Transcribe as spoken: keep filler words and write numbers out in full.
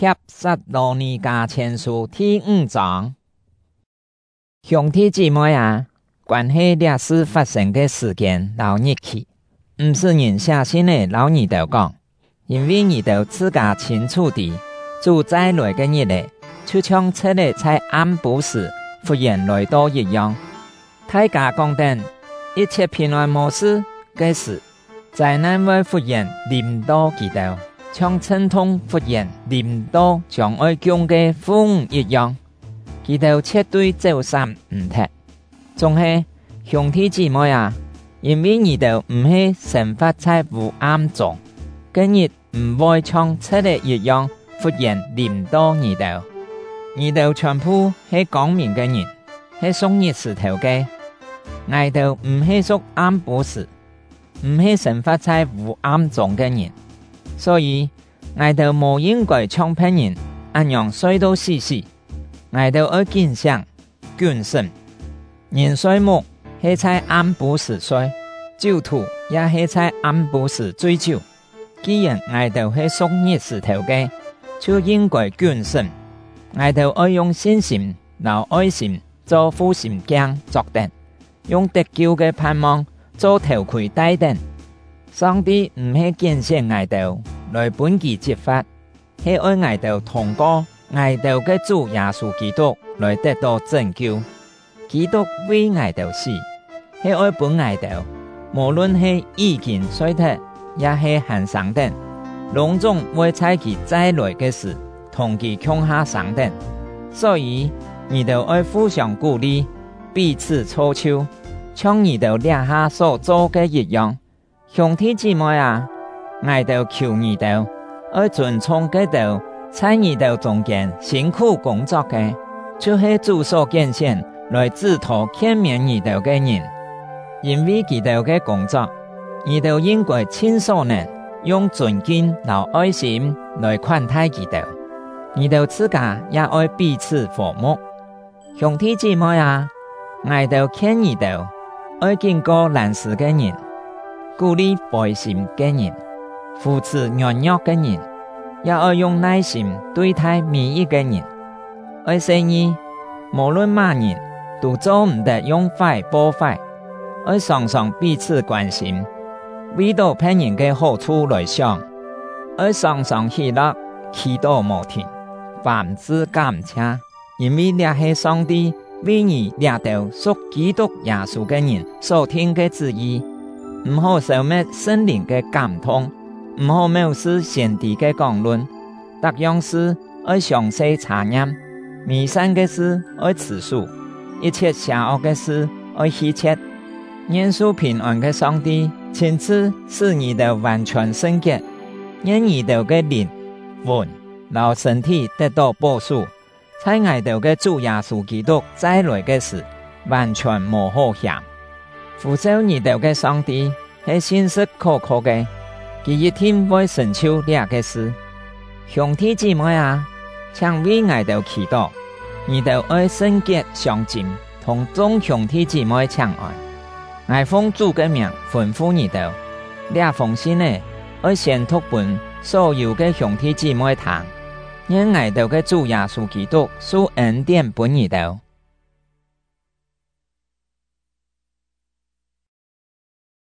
帖撒羅尼迦前書第五章。兄弟姊妹啊，關係歷史發生嘅事件老日期，唔是人寫信嚟老二頭講，因為二頭自家清楚地主再來嘅日嚟，就像出嚟在暗部時忽然來到一樣。大家講等一切平安無事嘅時，災難會忽然臨到佢頭，像陣痛忽然臨到將愛降嘅風一樣。佢頭絕對走散唔脱，仲係兄弟姊妹啊，因為佢頭唔係生活在黑暗中，今日唔會像出嚟一樣忽然臨到佢頭。佢頭全部係光明嘅人，係屬日時頭嘅。佢頭唔係屬暗部時，唔係生活在黑暗中嘅人，所以佢頭冇應該像別人一樣衰到死死。我哋要堅強、謹慎。人衰木係在暗部時衰，酒徒也係在暗部時醉酒。既然我哋係屬日時頭嘅，就應該謹慎。我哋要用信心、留愛心做護心鏡作燈，用得救嘅盼望做頭盔戴燈。上帝唔係揀選我哋來本其接法，係愛我哋通過我哋嘅主耶穌基督來得到拯救。基督為我哋死，係愛本我哋，無論係已經衰退，也係還生等，攏總會在其再來嘅時，同其共下生等。所以，你哋愛互相鼓勵，彼此操守，像你哋兩下所做嘅一樣。兄弟姊妹啊，我哋求你哋愛尊重佢哋。在你哋中間辛苦工作嘅，就係主所揀選來指導勸勉你哋嘅人。因為佢哋嘅工作，你哋應該盡所能用尊敬和愛心來款待佢哋。你哋自家也愛彼此和睦。兄弟姊妹啊，我哋勸你哋愛經過難事嘅人，鼓勵悲心嘅人，扶持軟弱嘅人。也要用耐心對待每一個人。愛生意，無論乜人都做唔得用壞報壞。愛常常彼此關心，為到別人嘅好處來想。愛常常喜樂，祈禱無停，凡事感謝，因為這係上帝為你掠到屬基督耶穌嘅人所聽嘅旨意。唔好消滅聖靈嘅感動。唔好藐視先知嘅講論，各樣事愛詳細查驗，美善嘅事愛持守，一切邪惡嘅事愛棄絕。願屬平安嘅上帝親自使你哋完全聖潔，願你哋嘅靈魂和身體得到保守，在我哋嘅主耶穌基督再來嘅時，完全無好險。扶守你哋嘅上帝係信實可靠嘅。佢一定會成就這個事。兄弟姊妹啊，請為我哋祈禱，你哋愛聖潔相近，同眾兄弟姊妹相愛。我奉主嘅名吩咐你哋，這封信呢，愛先讀本所有嘅兄弟姊妹聽，因我哋嘅主耶穌基督賜恩典俾你哋。